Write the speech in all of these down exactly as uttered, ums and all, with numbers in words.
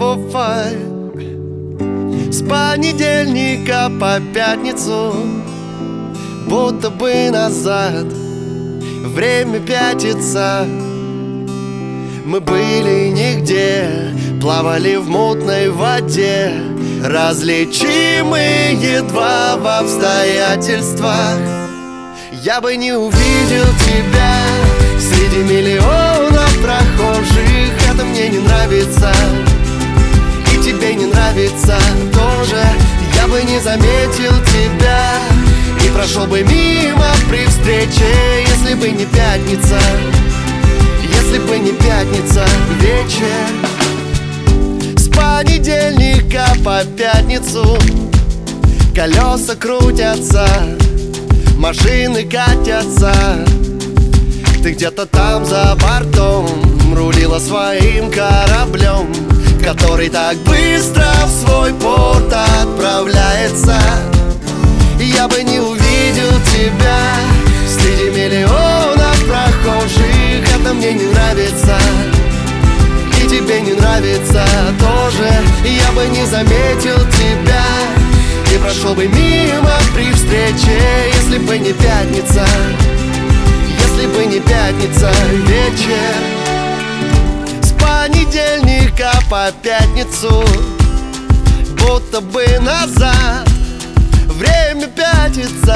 Ой, с понедельника по пятницу будто бы назад время пятится. Мы были нигде, плавали в мутной воде, различимы едва в обстоятельствах. Я бы не увидел тебя среди миллионов прохожих. Это мне не нравится, и тебе не нравится тоже. Я бы не заметил тебя и прошел бы мимо при встрече, если бы не пятница, если бы не пятница вечер. С понедельника по пятницу колеса крутятся, машины катятся. Ты где-то там за бортом рулила своим кораблем, который так быстро в свой порт отправляется. Я бы не увидел тебя среди миллионов прохожих. Это мне не нравится, и тебе не нравится тоже. Я бы не заметил тебя и прошел бы мимо при встрече, если бы не пятница, если бы не пятница вечер. С понедельника по пятницу будто бы назад время пятится.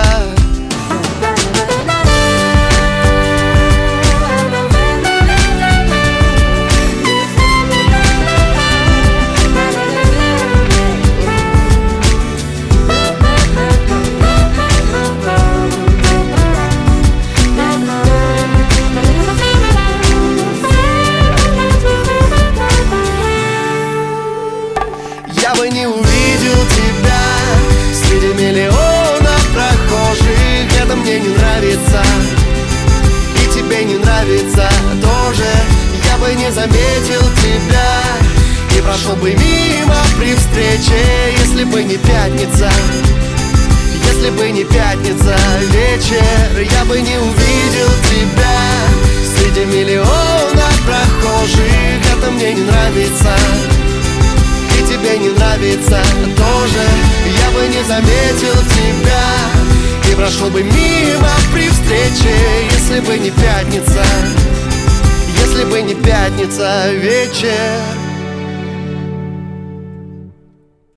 Я бы не увидел тебя среди миллионов прохожих. Это мне не нравится, и тебе не нравится тоже. Я бы не заметил тебя и прошел бы мимо при встрече, если бы не пятница, если бы не пятница вечер. Я бы не увидел тебя среди миллионов прохожих. Это мне не нравится, и тебе не нравится тоже. Я бы не заметил тебя и прошел бы мимо при встрече, если бы не пятница, если бы не пятница вечер.